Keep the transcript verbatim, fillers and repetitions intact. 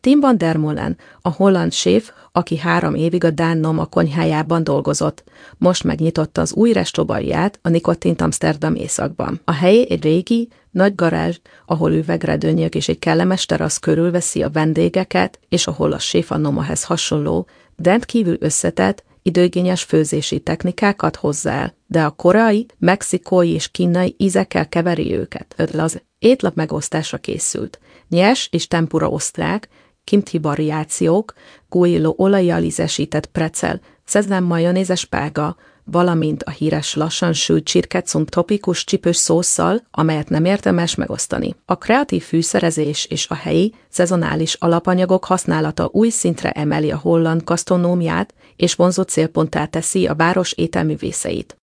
Tim van der Molen, a holland séf, aki három évig a Dán Noma konyhájában dolgozott. Most megnyitotta az új restobalját a Nikotint Amsterdam északban. A hely egy régi, nagy garázs, ahol üvegredőnyök és egy kellemes terasz körülveszi a vendégeket, és ahol a séf a Nomahez hasonló, de rendkívül összetett, időigényes főzési technikákat hozzá el, de a koreai, mexikói és kínai ízekkel keveri őket. Az étlap megosztásra készült. Nyers és tempura osztrák, kimchi variációk, guajilló olajjal ízesített precel, szezlám majonézes pága, valamint a híres lassan sült csirkecum topikus csípős szósszal, amelyet nem érdemes megosztani. A kreatív fűszerezés és a helyi, szezonális alapanyagok használata új szintre emeli a holland gasztronómiát, és vonzó célponttá teszi a város ételművészeit.